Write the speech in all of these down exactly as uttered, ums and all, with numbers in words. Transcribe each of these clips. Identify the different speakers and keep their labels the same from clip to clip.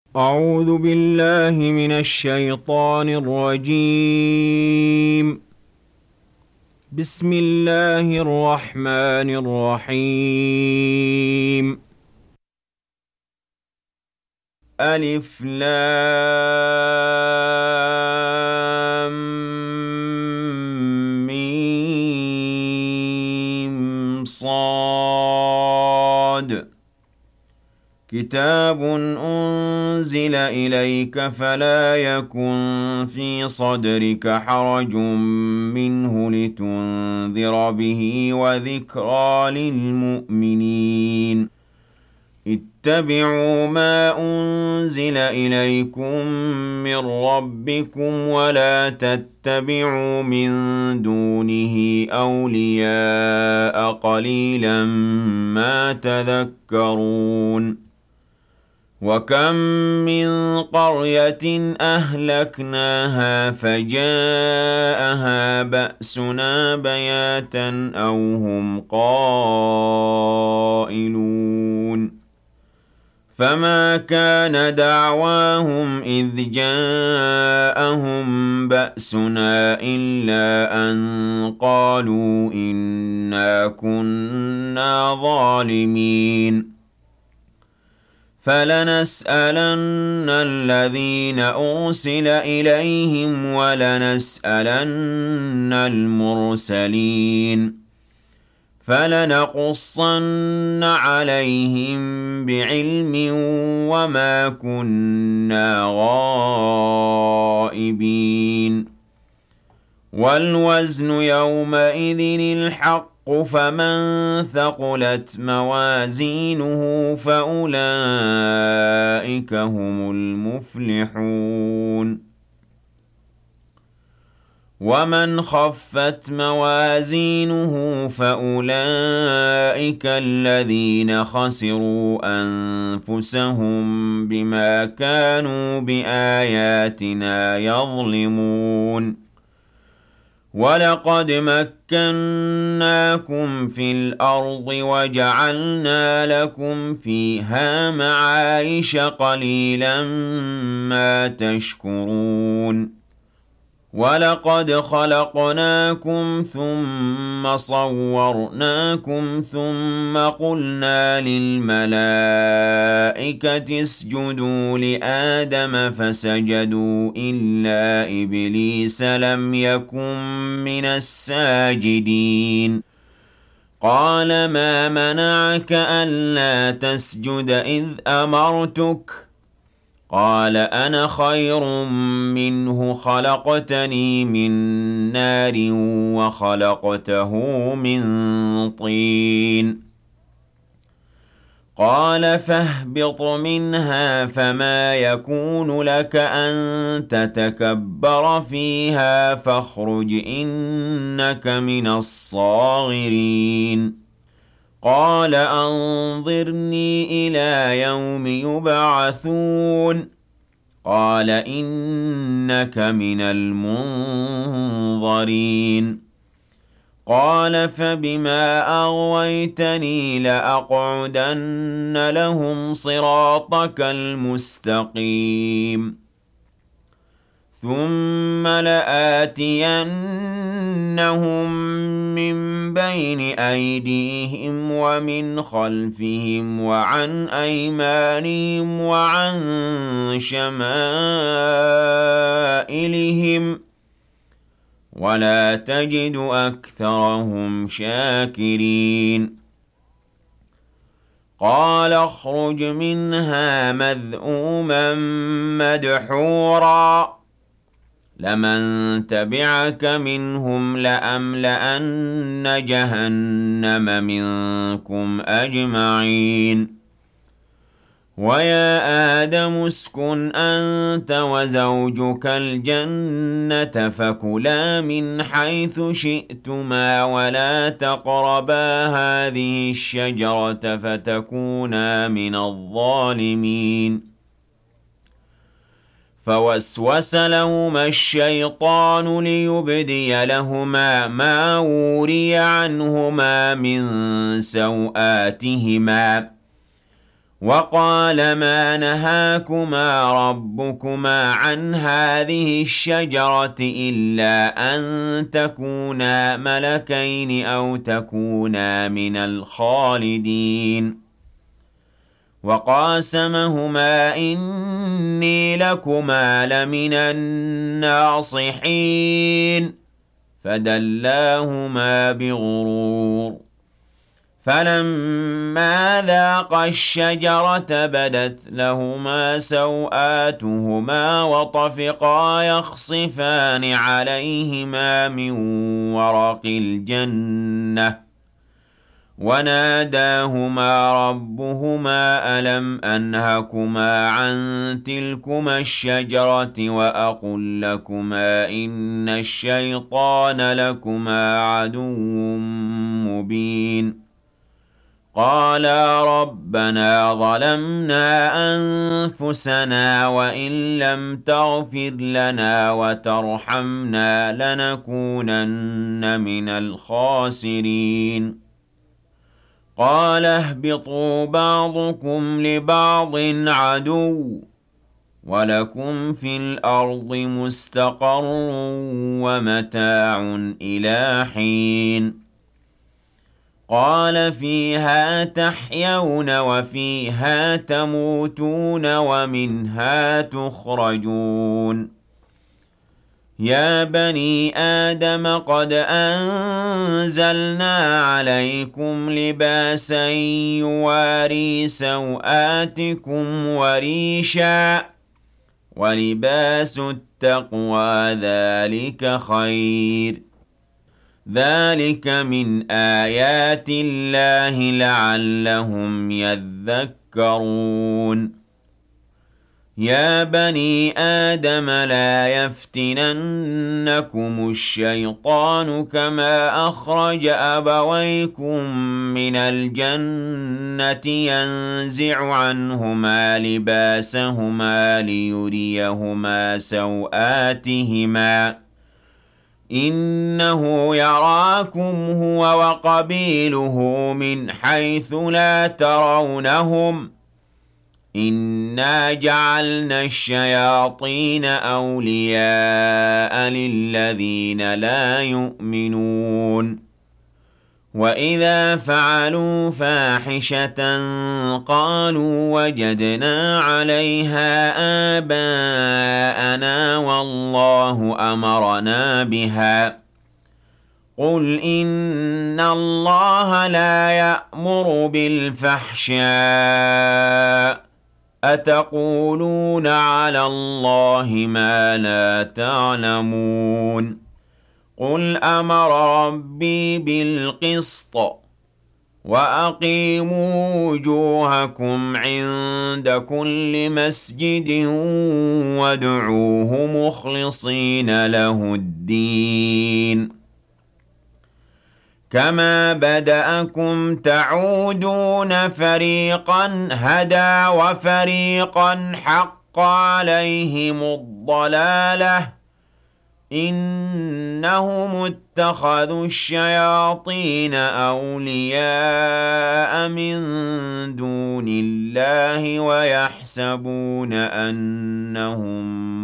Speaker 1: أعوذ بالله من الشيطان الرجيم. بسم الله الرحمن الرحيم. ألف لام ميم صاد. كتاب أنزل إليك فلا يكن في صدرك حرج منه لتنذر به وذكرى للمؤمنين. اتبعوا ما أنزل إليكم من ربكم ولا تتبعوا من دونه أولياء قليلا ما تذكرون. وكم من قرية أهلكناها فجاءها بأسنا بياتا أو هم قائلون. فما كان دعواهم إذ جاءهم بأسنا إلا أن قالوا إنا كنا ظالمين. فلنسألن الذين أرسل إليهم ولنسألن المرسلين. فلنقصن عليهم بعلم وما كنا غائبين. والوزن يومئذ الحق فمن ثقلت موازينه فأولئك هم المفلحون. ومن خفت موازينه فأولئك الذين خسروا أنفسهم بما كانوا بآياتنا يظلمون. ولقد مكناكم في الأرض وجعلنا لكم فيها معايش قليلا ما تشكرون. ولقد خلقناكم ثم صورناكم ثم قلنا للملائكة اسجدوا لآدم فسجدوا إلا إبليس لم يكن من الساجدين. قال ما منعك ألا تسجد إذ أمرتك؟ قال أنا خير منه خلقتني من نار وخلقته من طين. قال فاهبط منها فما يكون لك أن تتكبر فيها فاخرج إنك من الصاغرين. قال أنظرني إلى يوم يبعثون. قال إنك من المنظرين. قال فبما أغويتني لأقعدن لهم صراطك المستقيم ثم لآتينهم من بين أيديهم ومن خلفهم وعن أيمانهم وعن شمائلهم ولا تجد أكثرهم شاكرين. قال اخرج منها مذءوما مدحورا لمن تبعك منهم لأملأن جهنم منكم أجمعين. ويا آدم اسكن أنت وزوجك الجنة فكلا من حيث شئتما ولا تقربا هذه الشجرة فتكونا من الظالمين. فوسوس لهما الشيطان ليبدي لهما ما وري عنهما من سوآتهما وقال ما نهاكما ربكما عن هذه الشجرة إلا أن تكونا ملكين أو تكونا من الخالدين وقاسمهما إني لكما لمن الناصحين فدلاهما بغرور فلما ذاقا الشجرة بدت لهما سوآتهما وطفقا يخصفان عليهما من ورق الجنة وناداهما ربهما ألم أنهكما عن تلكما الشجرة وأقل لكما إن الشيطان لكما عدو مبين قالا ربنا ظلمنا أنفسنا وإن لم تغفر لنا وترحمنا لنكونن من الخاسرين قال اهبطوا بعضكم لبعض عدو ولكم في الأرض مستقر ومتاع إلى حين قال فيها تحيون وفيها تموتون ومنها تخرجون يا بني آدم قد أنزلنا عليكم لباسا يواري سوآتكم وريشا ولباس التقوى ذلك خير ذلك من آيات الله لعلهم يذكرون يا بني آدم لا يفتننكم الشيطان كما أخرج أبويكم من الجنة ينزع عنهما لباسهما ليريهما سوآتهما إنه يراكم هو وقبيله من حيث لا ترونهم إنا جعلنا الشياطين أولياء للذين لا يؤمنون وإذا فعلوا فاحشة قالوا وجدنا عليها آباءنا والله أمرنا بها قل إن الله لا يأمر بالفحشاء أتقولون على الله ما لا تعلمون قل أمر ربي بالقسط وأقيموا وجوهكم عند كل مسجد وادعوه مخلصين له الدين كما بدأكم تعودون فريقا هدى وفريقا حق عليهم الضلالة إنهم اتخذوا الشياطين أولياء من دون الله ويحسبون أنهم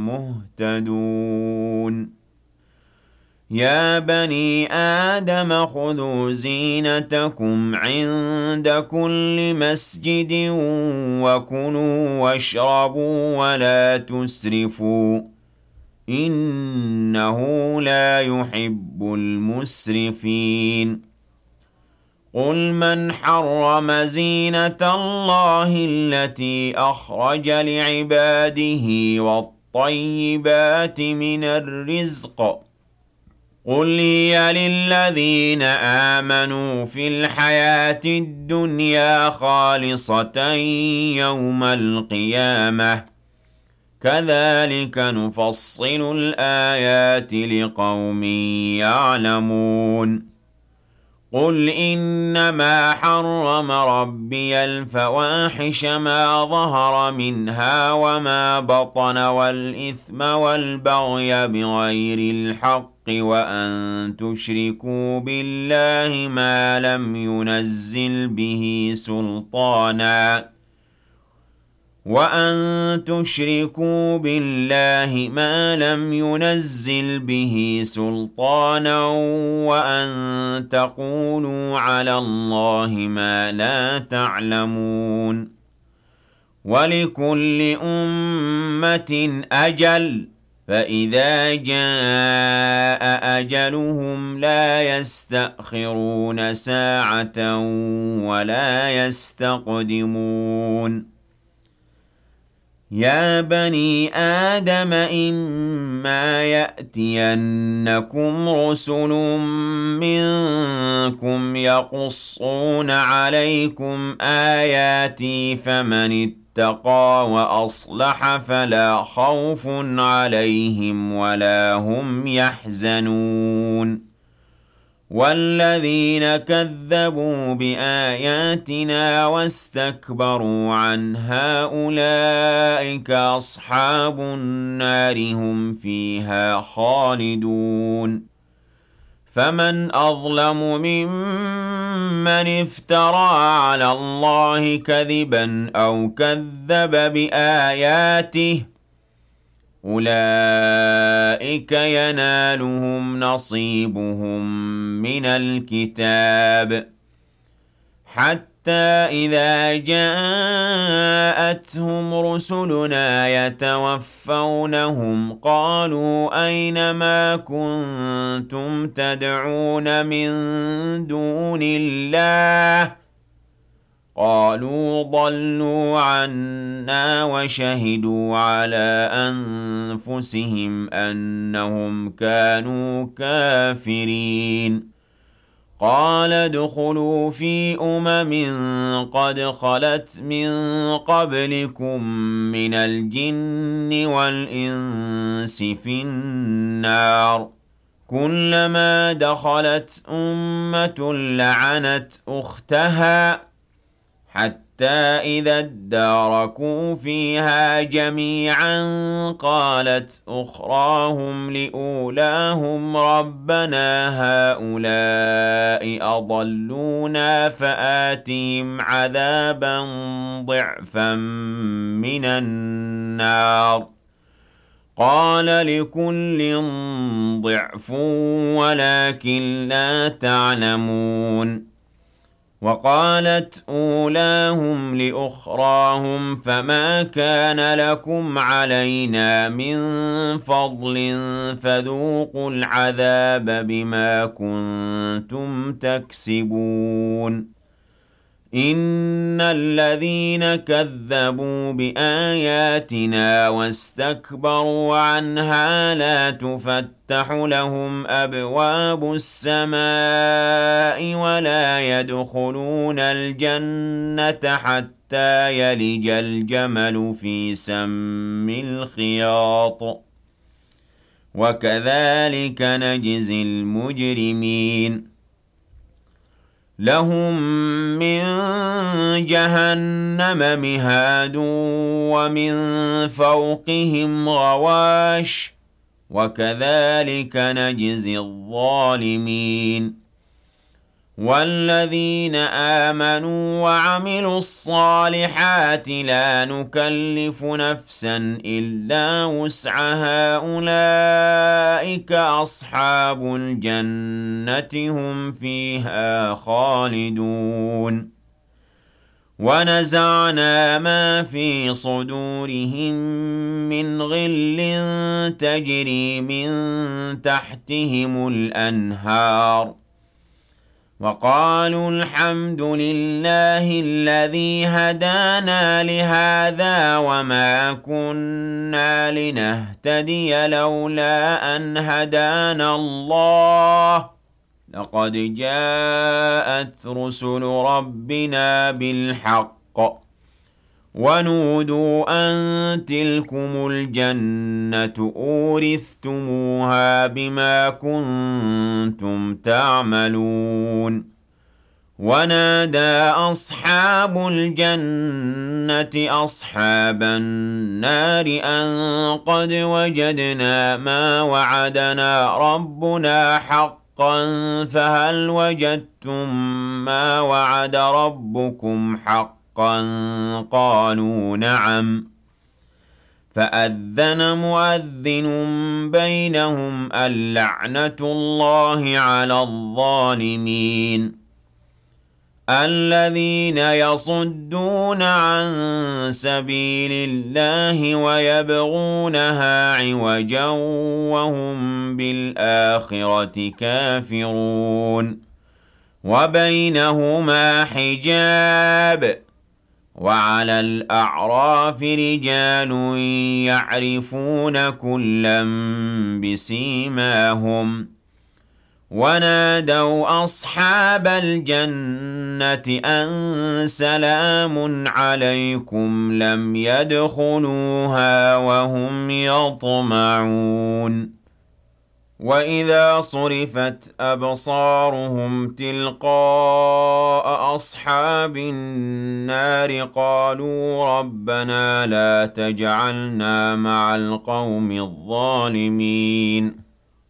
Speaker 1: مهتدون يا بني آدم خذوا زينتكم عند كل مسجد وكلوا واشربوا ولا تسرفوا إنه لا يحب المسرفين قل من حرم زينة الله التي أخرج لعباده والطيبات من الرزق قل هي للذين آمنوا في الحياة الدنيا خالصة يوم القيامة كذلك نفصل الآيات لقوم يعلمون قل إنما حرم ربي الفواحش ما ظهر منها وما بطن والإثم والبغي بغير الحق وأن تشركوا بالله ما لم ينزل به سلطانا وأن تشركوا بالله ما لم ينزل به سلطانا وأن تقولوا على الله ما لا تعلمون ولكل أمة أجل فإذا جاء أجلهم لا يستأخرون ساعة ولا يستقدمون يا بني آدم إما يأتينكم رسل منكم يقصون عليكم آياتي فمن اتقى وأصلح فلا خوف عليهم ولا هم يحزنون والذين كذبوا بآياتنا واستكبروا عنها أولئك أصحاب النار هم فيها خالدون فمن أظلم ممن افترى على الله كذبا أو كذب بآياته أولئك ينالهم نصيبهم من الكتاب حتى إذا جاءتهم رسلنا يتوفونهم قالوا أين ما كنتم تدعون من دون الله قالوا ضلوا عنا وشهدوا على أنفسهم أنهم كانوا كافرين قال ادخلوا في أمم قد خلت من قبلكم من الجن والإنس في النار كلما دخلت أمة لعنت أختها حتى إذا اداركوا فيها جميعا قالت أخراهم لأولاهم ربنا هؤلاء أضلونا فآتهم عذابا ضعفا من النار قال لكل ضعف ولكن لا تعلمون وقالت أولاهم لأخراهم فما كان لكم علينا من فضل فذوقوا العذاب بما كنتم تكسبون إن الذين كذبوا بآياتنا واستكبروا عنها لا تفتح لهم أبواب السماء ولا يدخلون الجنة حتى يلج الجمل في سم الخياط وكذلك نجزي المجرمين لهم من جهنم مهاد ومن فوقهم غواش وكذلك نجزي الظالمين والذين آمنوا وعملوا الصالحات لا نكلف نفسا إلا وسعها أولئك أصحاب الجنة هم فيها خالدون ونزعنا ما في صدورهم من غل تجري من تحتهم الأنهار وقالوا الحمد لله الذي هدانا لهذا وما كنا لنهتدي لولا أن هدانا الله لقد جاءت رسل ربنا بالحق ونودوا أن تلكم الجنة أورثتموها بما كنتم تعملون ونادى أصحاب الجنة أصحاب النار أن قد وجدنا ما وعدنا ربنا حقا فهل وجدتم ما وعد ربكم حقا حقا قالوا نعم فأذن مؤذن بينهم اللعنة الله على الظالمين الذين يصدون عن سبيل الله ويبغونها عوجا وهم بالآخرة كافرون وبينهما حجاب وعلى الأعراف رجال يعرفون كلا بسيماهم ونادوا أصحاب الجنة أن سلام عليكم لم يدخلوها وهم يطمعون وإذا صرفت أبصارهم تلقاء أصحاب النار قالوا ربنا لا تجعلنا مع القوم الظالمين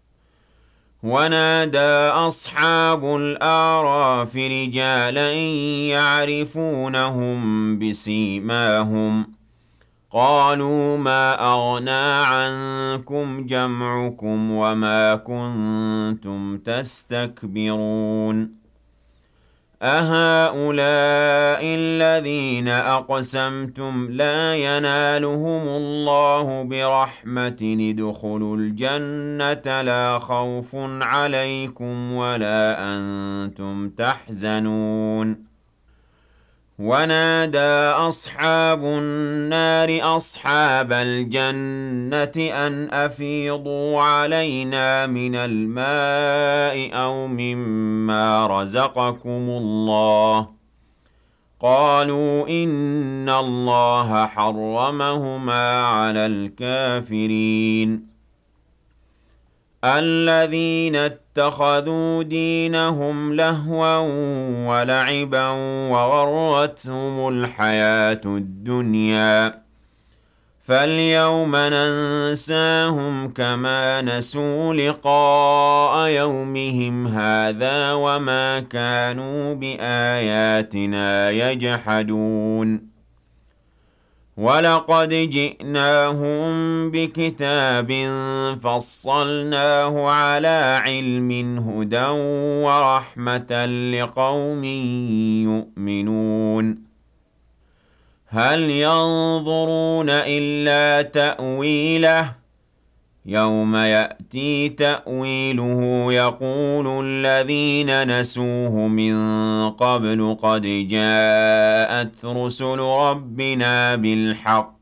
Speaker 1: ونادى أصحاب الأعراف رجالا يعرفونهم بسيماهم قالوا ما أغنى عنكم جمعكم وما كنتم تستكبرون أهؤلاء الذين أقسمتم لا ينالهم الله برحمة ادخلوا الجنة لا خوف عليكم ولا أنتم تحزنون ونادى أصحاب النار أصحاب الجنة أن أفيضوا علينا من الماء أو مما رزقكم الله قالوا إن الله حرمهما على الكافرين الذين اتخذوا دينهم لهوا ولعبا وغرتهم الحياة الدنيا فاليوم ننساهم كما نسوا لقاء يومهم هذا وما كانوا بآياتنا يجحدون ولقد جئناهم بكتاب فصلناه على علم هدى ورحمة لقوم يؤمنون هل ينظرون إلا تأويله يوم يأتي تأويله يقول الذين نسوه من قبل قد جاءت رسل ربنا بالحق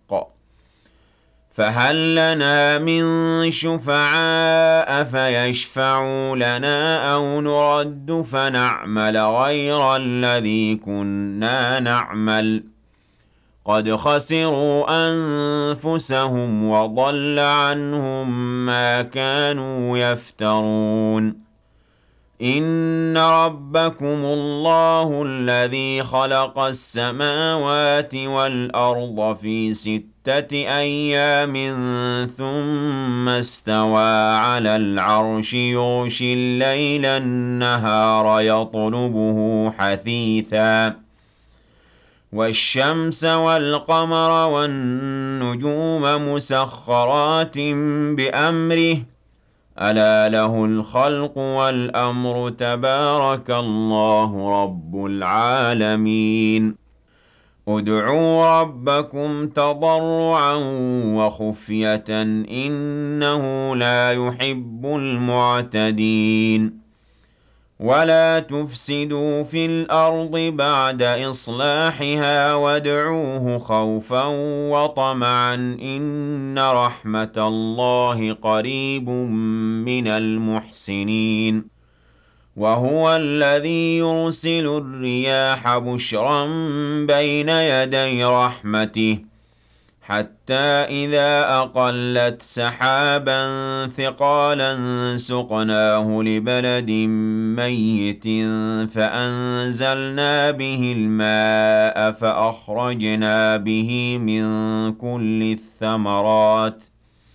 Speaker 1: فهل لنا من شفعاء فيشفعوا لنا أو نرد فنعمل غير الذي كنا نعمل قد خسروا أنفسهم وضل عنهم ما كانوا يفترون إن ربكم الله الذي خلق السماوات والأرض في ستة أيام ثم استوى على العرش يغشي الليل النهار يطلبه حثيثاً والشمس والقمر والنجوم مسخرات بأمره ألا له الخلق والأمر تبارك الله رب العالمين ادعوا ربكم تضرعا وخفية إنه لا يحب المعتدين ولا تفسدوا في الأرض بعد إصلاحها وادعوه خوفا وطمعا إن رحمة الله قريب من المحسنين وهو الذي يرسل الرياح بشرا بين يدي رحمته حتى إذا أقلت سحابا ثقالا سقناه لبلد ميت فأنزلنا به الماء فأخرجنا به من كل الثمرات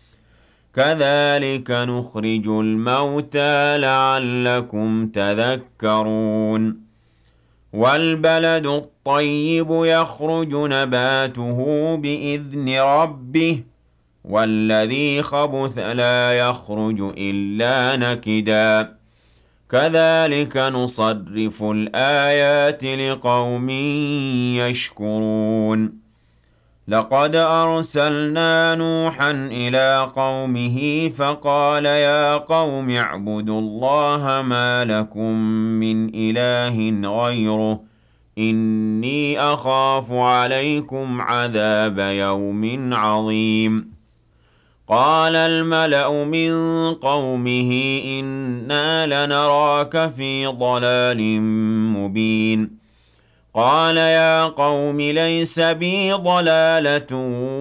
Speaker 1: كذلك نخرج الموتى لعلكم تذكرون والبلد الطيب يخرج نباته بإذن ربه والذي خبث لا يخرج إلا نكدا كذلك نصرف الآيات لقوم يشكرون لقد أرسلنا نوحا إلى قومه فقال يا قوم اعبدوا الله ما لكم من إله غيره إني أخاف عليكم عذاب يوم عظيم قال الملأ من قومه إنا لنراك في ضلال مبين قال يا قوم ليس بي ضلالة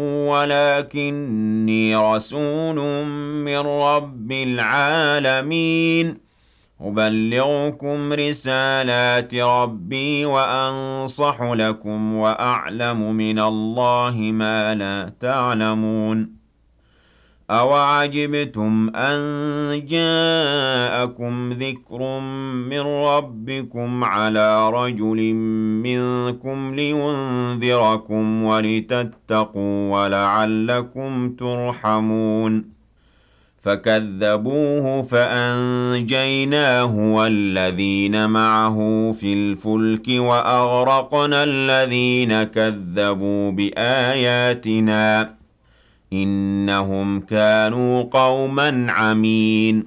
Speaker 1: ولكني رسول من رب العالمين أبلغكم رسالات ربي وأنصح لكم وأعلم من الله ما لا تعلمون أَوَعَجِبْتُمْ أَن جَاءَكُمْ ذِكْرٌ مِّن رَّبِّكُمْ عَلَىٰ رَجُلٍ مِّنكُمْ لِيُنذِرَكُمْ وَلِتَتَّقُوا وَلَعَلَّكُمْ تُرْحَمُونَ فَكَذَّبُوهُ فَأَنجَيْنَاهُ وَالَّذِينَ مَعَهُ فِي الْفُلْكِ وَأَغْرَقْنَا الَّذِينَ كَذَّبُوا بِآيَاتِنَا إنهم كانوا قوما عمين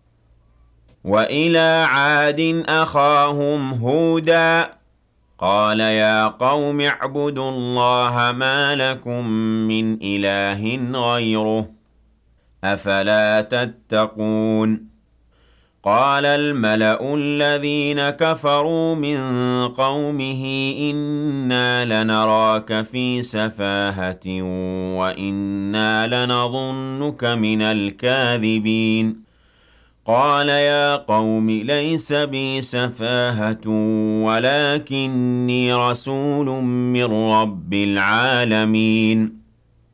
Speaker 1: وإلى عاد أخاهم هودا قال يا قوم اعبدوا الله ما لكم من إله غيره أفلا تتقون قال الملأ الذين كفروا من قومه إنا لنراك في سفاهة وإنا لنظنك من الكاذبين قال يا قوم ليس بي سفاهة ولكني رسول من رب العالمين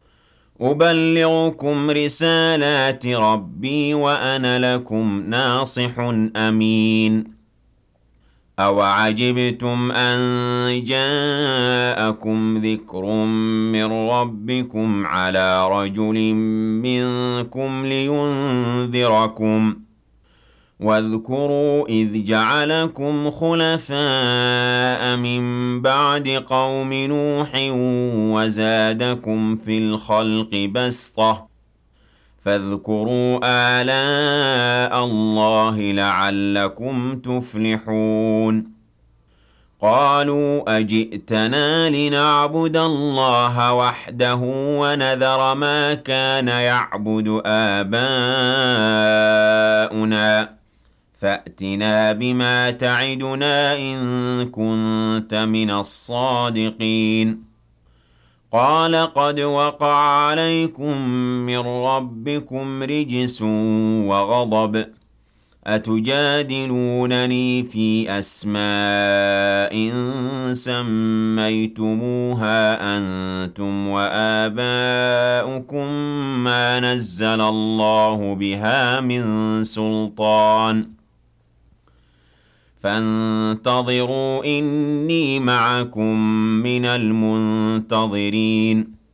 Speaker 1: أبلغكم رسالات ربي وأنا لكم ناصح أمين أَوَعَجِبْتُمْ أَن جَاءَكُمْ ذِكْرٌ مِّن رَّبِّكُمْ عَلَىٰ رَجُلٍ مِّنكُمْ لِيُنذِرَكُمْ واذكروا إذ جعلكم خلفاء من بعد قوم نوح وزادكم في الخلق بسطة فاذكروا آلاء الله لعلكم تفلحون قالوا أجئتنا لنعبد الله وحده ونذر ما كان يعبد آباؤنا فأتنا بما تعدنا إن كنت من الصادقين قال قد وقع عليكم من ربكم رجس وغضب أتجادلونني في أسماء سميتموها أنتم وآباؤكم ما نزل الله بها من سلطان فانتظروا إني معكم من المنتظرين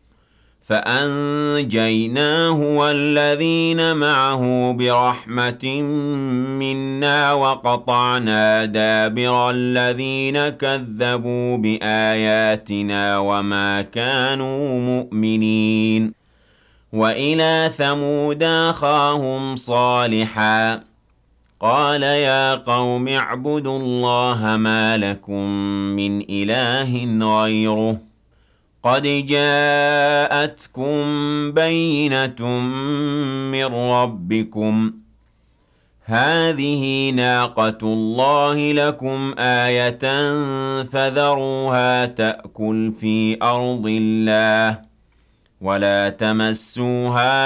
Speaker 1: فأنجيناه والذين معه برحمة منا وقطعنا دابر الذين كذبوا بآياتنا وما كانوا مؤمنين وإلى ثمود أخاهم صالحا قال يا قوم اعبدوا الله ما لكم من إله غيره قد جاءتكم بينة من ربكم هذه ناقة الله لكم آية فذروها تأكل في أرض الله ولا تمسوها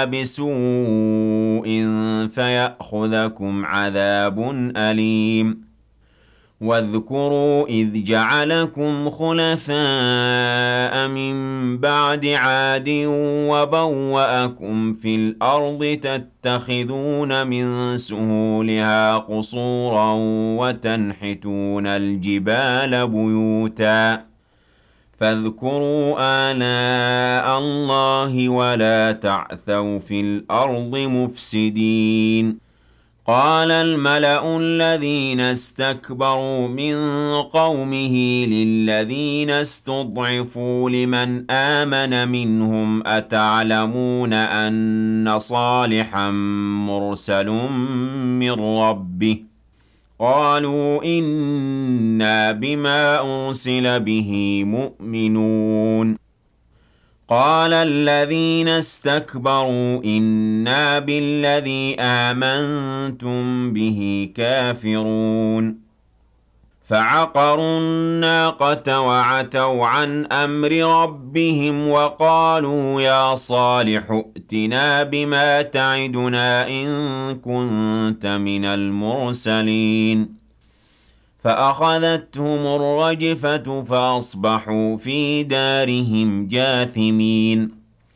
Speaker 1: بسوء فيأخذكم عذاب أليم واذكروا إذ جعلكم خلفاء من بعد عاد وبوأكم في الأرض تتخذون من سهولها قصورا وتنحتون الجبال بيوتا فاذكروا آلاء الله ولا تعثوا في الأرض مفسدين. قال الملأ الذين استكبروا من قومه للذين استضعفوا لمن آمن منهم أتعلمون أن صالحا مرسل من ربه قالوا إنا بما أرسل به مؤمنون. قال الذين استكبروا إنا بالذي آمنتم به كافرون. فعقروا الناقة وعتوا عن أمر ربهم وقالوا يا صالح ائتنا بما تعدنا إن كنت من المرسلين. فأخذتهم الرجفة فأصبحوا في دارهم جاثمين.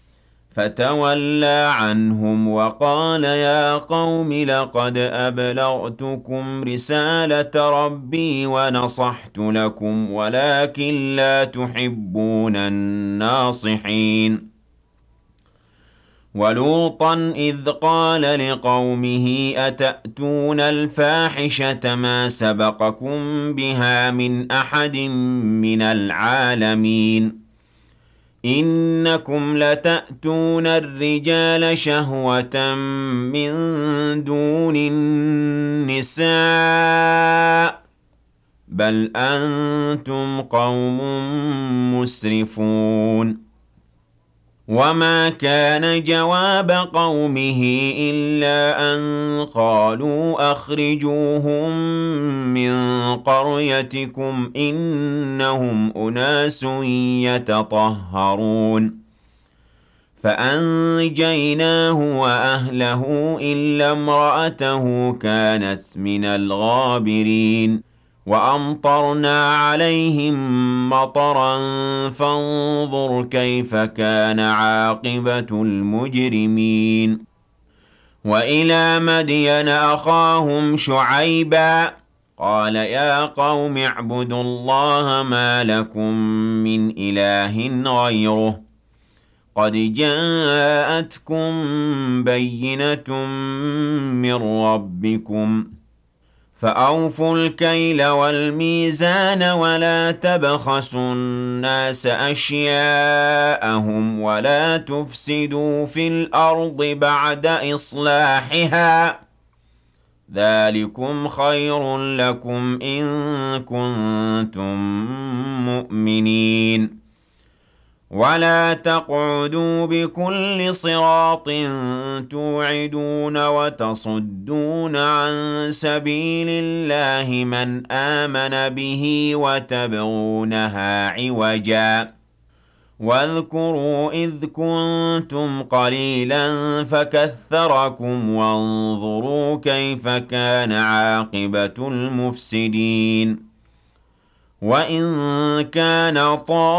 Speaker 1: فتولى عنهم وقال يا قوم لقد أبلغتكم رسالة ربي ونصحت لكم ولكن لا تحبون الناصحين. ولوطا إذ قال لقومه أتأتون الفاحشة ما سبقكم بها من أحد من العالمين إنكم لتأتون الرجال شهوة من دون النساء بل أنتم قوم مسرفون. وما كان جواب قومه إلا أن قالوا أخرجوهم من قريتكم إنهم أناس يتطهرون. فأنجيناه وأهله إلا امرأته كانت من الغابرين. وأمطرنا عليهم مطرا فانظر كيف كان عاقبة المجرمين. وإلى مدين أخاهم شعيبا قال يا قوم اعبدوا الله ما لكم من إله غيره قد جاءتكم بينة من ربكم فأوفوا الكيل والميزان ولا تبخسوا الناس أشياءهم ولا تفسدوا في الأرض بعد إصلاحها ذلكم خير لكم إن كنتم مؤمنين. ولا تقعدوا بكل صراط توعدون وتصدون عن سبيل الله من آمن به وتبغونها عوجا واذكروا إذ كنتم قليلا فكثركم وانظروا كيف كان عاقبة المفسدين. وإن كان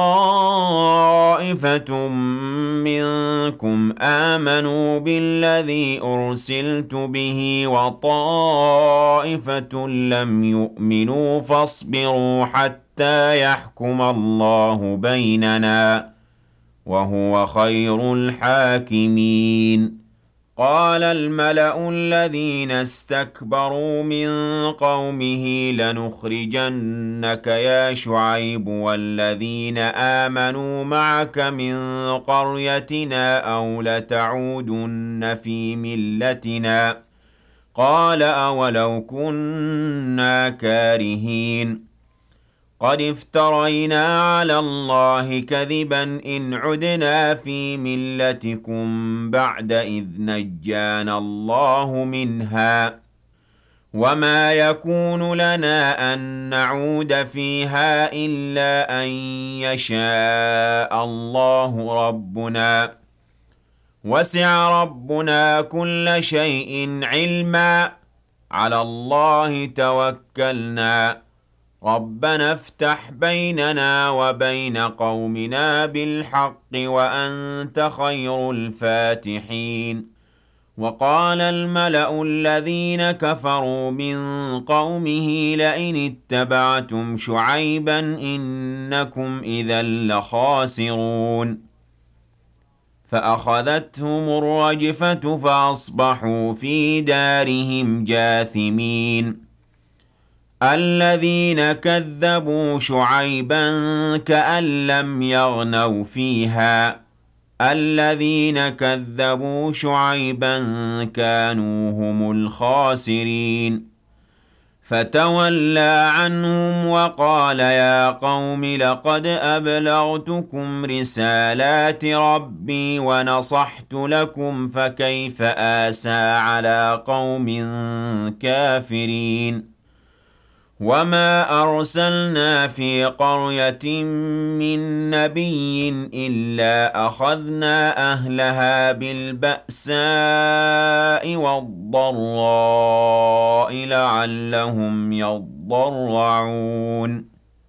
Speaker 1: طائفة منكم آمنوا بالذي أرسلت به وطائفة لم يؤمنوا فاصبروا حتى يحكم الله بيننا وهو خير الحاكمين. قال الملأ الذين استكبروا من قومه لنخرجنك يا شعيب والذين آمنوا معك من قريتنا أو لتعودن في ملتنا قال أولو كنا كارهين قد افترينا على الله كذبا إن عدنا في ملتكم بعد إذ نجانا الله منها وما يكون لنا أن نعود فيها إلا أن يشاء الله ربنا وسع ربنا كل شيء علما على الله توكلنا رَبَّنَا افْتَحْ بَيْنَنَا وَبَيْنَ قَوْمِنَا بِالْحَقِّ وَأَنْتَ خَيْرُ الْفَاتِحِينَ وَقَالَ الْمَلَأُ الَّذِينَ كَفَرُوا مِن قَوْمِهِ لَئِنِ اتَّبَعْتُمْ شُعَيْبًا إِنَّكُمْ إِذًا لَّخَاسِرُونَ فَأَخَذَتْهُمُ الرَّجْفَةُ فَأَصْبَحُوا فِي دَارِهِمْ جَاثِمِينَ الَّذِينَ كَذَّبُوا شُعَيْبًا كَأَن لَّمْ يَغْنَوْا فِيهَا الَّذِينَ كَذَّبُوا شُعَيْبًا كَانُوا هُمُ الْخَاسِرِينَ فَتَوَلَّىٰ عَنْهُمْ وَقَالَ يَا قَوْمِ لَقَدْ أَبْلَغْتُكُمْ رِسَالَاتِ رَبِّي وَنَصَحْتُ لَكُمْ فَكَيْفَ آسَىٰ عَلَىٰ قَوْمٍ كَافِرِينَ وَمَا أَرْسَلْنَا فِي قَرْيَةٍ مِّن نَّبِيٍّ إِلَّا أَخَذْنَا أَهْلَهَا بِالْبَأْسَاءِ وَالضَّرَّاءِ لَعَلَّهُمْ يَضَّرَّعُونَ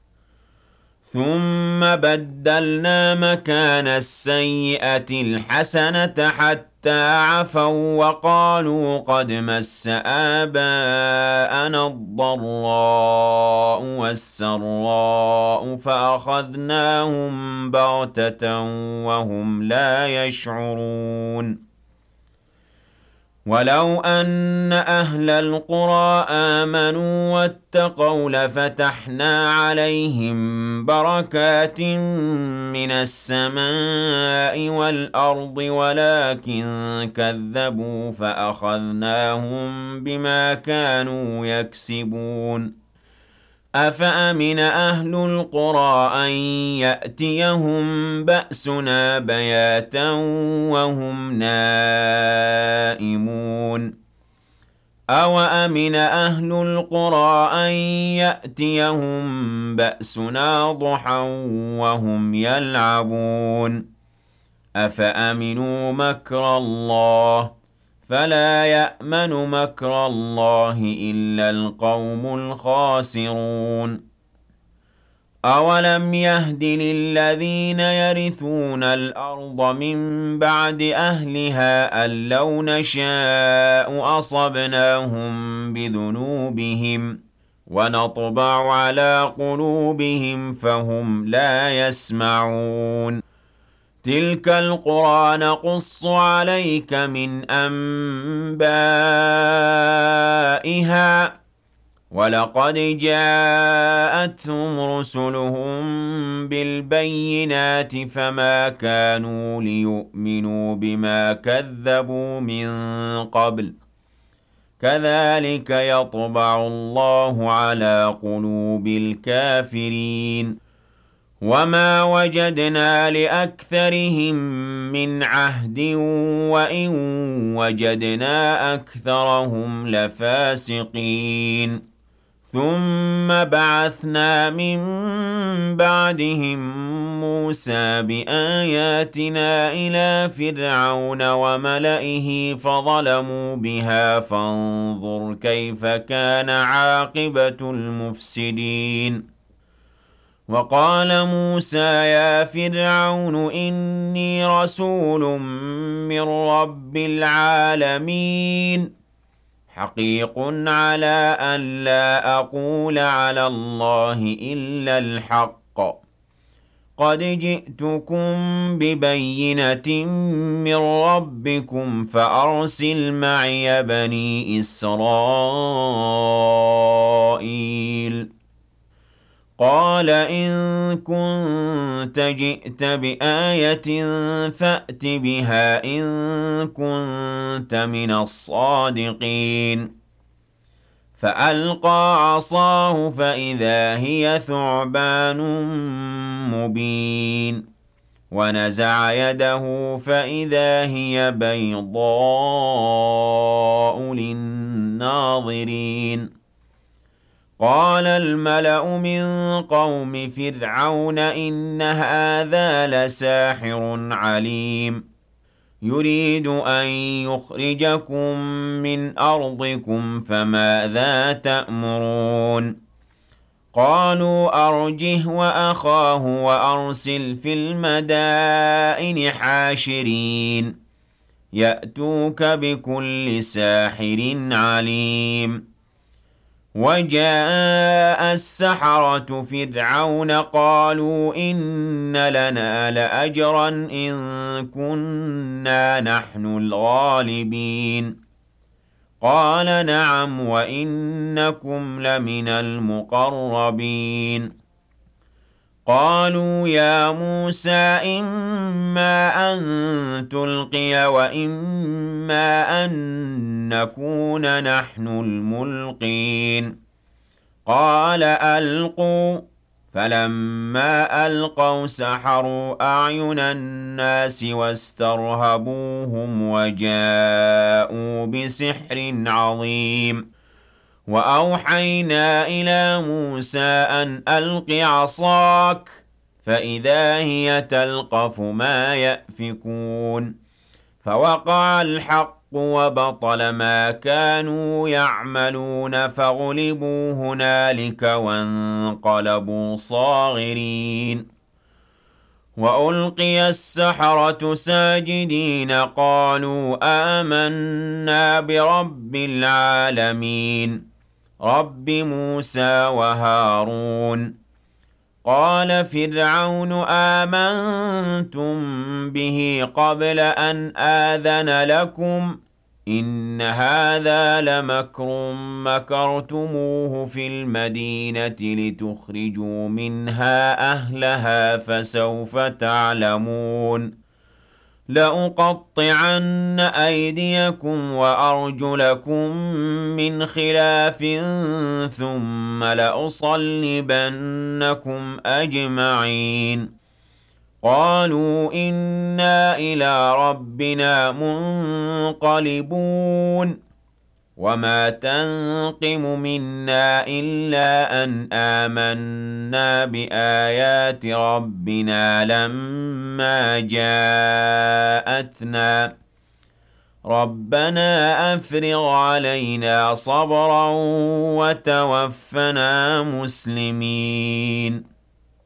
Speaker 1: ثُمَّ بَدَّلْنَا مَكَانَ السَّيِّئَةِ الْحَسَنَةَ حَتَّىٰ عَفَوا وَّقَالُوا قَدْ مَسَّ آبَاءَنَا الضَّرَّاءُ وَالسَّرَّاءُ فَأَخَذْنَاهُم بَغْتَةً وَهُمْ لَا يَشْعُرُونَ وَلَوْ أَنَّ أَهْلَ الْقُرَىٰ آمَنُوا وَاتَّقَوْا لَفَتَحْنَا عَلَيْهِم بَرَكَاتٍ مِّنَ السَّمَاءِ وَالْأَرْضِ وَلَٰكِن كَذَّبُوا فَأَخَذْنَاهُم بِمَا كَانُوا يَكْسِبُونَ أَفَأَمِنَ أَهْلُ الْقُرَىٰ أَن يَأْتِيَهُم بَأْسُنَا بَيَاتًا وَهُمْ نَائِمُونَ أَوَأَمِنَ أَهْلُ الْقُرَىٰ أَن يَأْتِيَهُم بَأْسُنَا ضُحًى وَهُمْ يَلْعَبُونَ أَفَأَمِنُوا مَكْرَ اللَّهِ فَلَا يَأْمَنُ مَكْرَ اللَّهِ إِلَّا الْقَوْمُ الْخَاسِرُونَ أَوَلَمْ يَهْدِ لِلَّذِينَ يَرِثُونَ الْأَرْضَ مِن بَعْدِ أَهْلِهَا أَن لَّوْ نَشَاءُ أَصَبْنَاهُم بِذُنُوبِهِمْ وَنَطْبَعُ عَلَىٰ قُلُوبِهِمْ فَهُمْ لَا يَسْمَعُونَ تِلْكَ الْقُرَىٰ نَقُصُّ عَلَيْكَ مِنْ أَنبَائِهَا ۚ وَلَقَدْ جَاءَتْهُمْ رُسُلُهُم بِالْبَيِّنَاتِ فَمَا كَانُوا لِيُؤْمِنُوا بِمَا كَذَّبُوا مِن قَبْلُ ۚ كَذَٰلِكَ يَطْبَعُ اللَّهُ عَلَىٰ قُلُوبِ الْكَافِرِينَ وَمَا وَجَدْنَا لِأَكْثَرِهِم مِّنْ عَهْدٍ وَإِن وَجَدْنَا أَكْثَرَهُمْ لَفَاسِقِينَ ثُمَّ بَعَثْنَا مِن بَعْدِهِم مُّوسَىٰ بِآيَاتِنَا إِلَىٰ فِرْعَوْنَ وَمَلَئِهِ فَظَلَمُوا بِهَا فَانظُرْ كَيْفَ كَانَ عَاقِبَةُ الْمُفْسِدِينَ وَقَالَ مُوسَىٰ يَا فِرْعَوْنُ إِنِّي رَسُولٌ مِّن رَّبِّ الْعَالَمِينَ حَقِيقٌ عَلَىٰ أَن لَّا أَقُولَ عَلَى اللَّهِ إِلَّا الْحَقَّ قَدْ جِئْتُكُم بِبَيِّنَةٍ مِّن رَّبِّكُمْ فَأَرْسِلْ مَعِيَ بَنِي إِسْرَائِيلَ قَالَ إِن كُنتَ جِئْتَ بِآيَةٍ فَأْتِ بِهَا إِن كُنتَ مِنَ الصَّادِقِينَ فَأَلْقَىٰ عَصَاهُ فَإِذَا هِيَ ثُعْبَانٌ مُّبِينٌ وَنَزَعَ يَدَهُ فَإِذَا هِيَ بَيْضَاءُ لِلنَّاظِرِينَ قَالَ الْمَلَأُ مِن قَوْمِ فِرْعَوْنَ إِنَّ هَٰذَا لَسَاحِرٌ عَلِيمٌ يُرِيدُ أَن يُخْرِجَكُم مِّنْ أَرْضِكُمْ فَمَاذَا تَأْمُرُونَ قالوا أرجه وأخاه وأرسل في المدائن حاشرين يأتوك بكل ساحر عليم وجاء السحرة فرعون قالوا إن لنا لأجرا إن كنا نحن الغالبين قال نعم وإنكم لمن المقربين قالوا يا موسى إما أن تلقي وإما أن نكون نحن الملقين قال ألقوا فلما ألقوا سحروا أعين الناس واسترهبوهم وجاءوا بسحر عظيم وأوحينا إلى موسى أن ألق عصاك فإذا هي تلقف ما يأفكون فوقع الحق وبطل ما كانوا يعملون فغلبوا هنالك وانقلبوا صاغرين وألقي السحرة ساجدين قالوا آمنا برب العالمين رب موسى وهارون قال فرعون آمنتم به قبل أن آذن لكم إن هذا لمكر مكرتموه في المدينة لتخرجوا منها أهلها فسوف تعلمون لأقطعن أيديكم وأرجلكم من خلاف ثم لأصلبنكم أجمعين قالوا إنا إلى ربنا منقلبون وما تنقم منا إلا أن آمنا بآيات ربنا لما جاءتنا ربنا أفرغ علينا صبرا وتوفنا مسلمين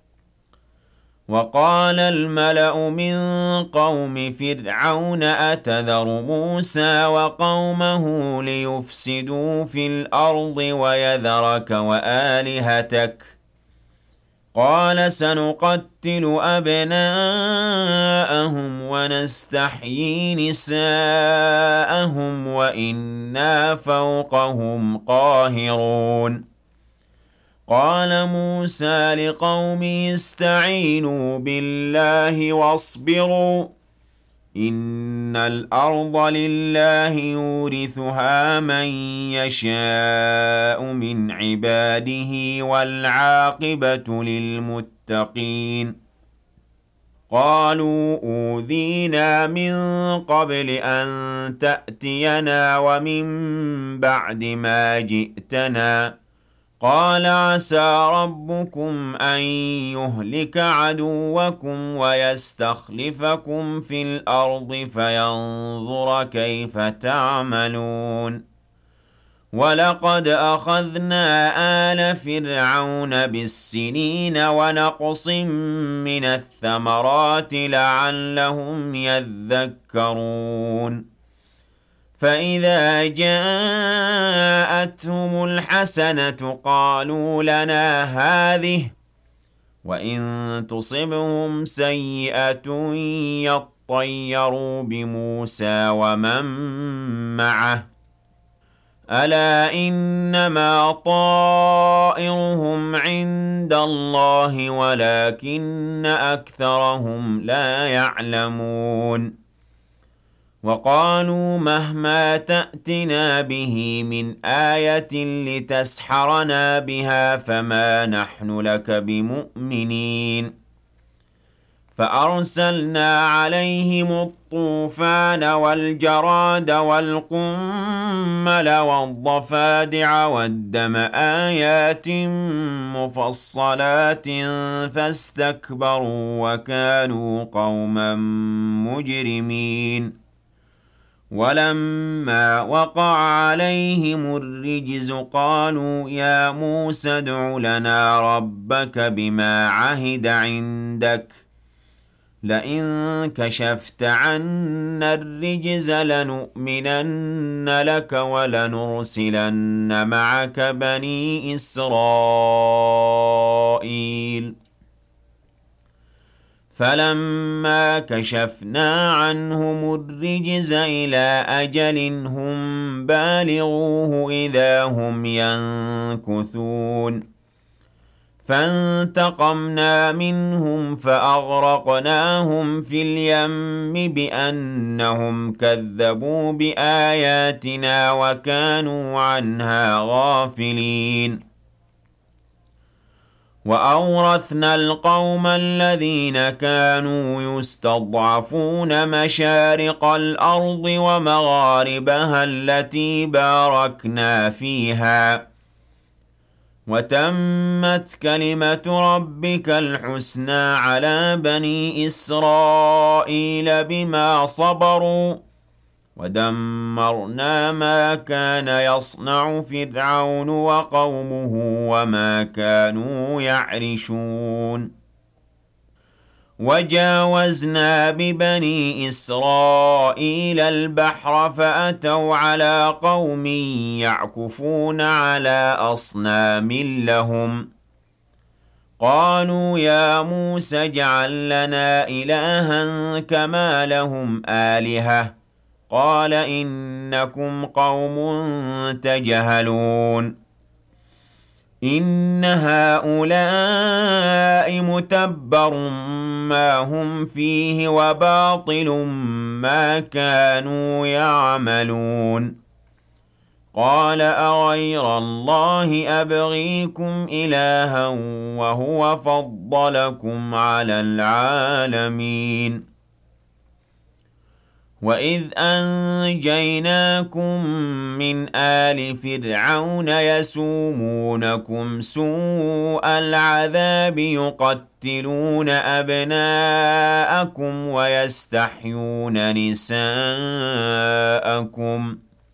Speaker 1: وقال الملأ من قوم فرعون أتذر موسى وقومه ليفسدوا في الأرض ويذرك وآلهتك قال سنقتل أبناءهم ونستحيي نساءهم وإنا فوقهم قاهرون قال موسى لقومه استعينوا بالله واصبروا إن الأرض لله يورثها من يشاء من عباده والعاقبة للمتقين قالوا أوذينا من قبل أن تأتينا ومن بعد ما جئتنا قال عسى ربكم أن يهلك عدوكم ويستخلفكم في الأرض فينظر كيف تعملون ولقد أخذنا آل فرعون بالسنين ونقص من الثمرات لعلهم يذكرون فإذا جاءتهم الحسنة قالوا لنا هذه وإن تصبهم سيئة يطيروا بموسى ومن معه ألا إنما طائرهم عند الله ولكن أكثرهم لا يعلمون وقالوا مهما تأتنا به من آية لتسحرنا بها فما نحن لك بمؤمنين فأرسلنا عليهم الطوفان والجراد والقمل والضفادع والدم آيات مفصلات فاستكبروا وكانوا قوما مجرمين ولما وقع عليهم الرجز قالوا يا موسى ادع لنا ربك بما عهد عندك لئن كشفت عنا الرجز لنؤمنن لك ولنرسلن معك بني إسرائيل فلما كشفنا عنهم الرجز إلى أجل هم بالغوه إذا هم ينكثون فانتقمنا منهم فأغرقناهم في اليم بأنهم كذبوا بآياتنا وكانوا عنها غافلين وأورثنا القوم الذين كانوا يستضعفون مشارق الأرض ومغاربها التي باركنا فيها وتمت كلمة ربك الحسنى على بني إسرائيل بما صبروا ودمرنا ما كان يصنع فرعون وقومه وما كانوا يعرشون وجاوزنا ببني إسرائيل البحر فأتوا على قوم يعكفون على أصنام لهم قالوا يا موسى اجعل لنا إلها كما لهم آلهة قال إنكم قوم تجهلون إن هؤلاء متبر ما هم فيه وباطل ما كانوا يعملون قال أغير الله أبغيكم إلها وهو فضلكم على العالمين وَإِذْ أَنْجَيْنَاكُمْ مِنْ آلِ فِرْعَوْنَ يَسُومُونَكُمْ سُوءَ الْعَذَابِ يُقَتِّلُونَ أَبْنَاءَكُمْ وَيَسْتَحْيُونَ نِسَاءَكُمْ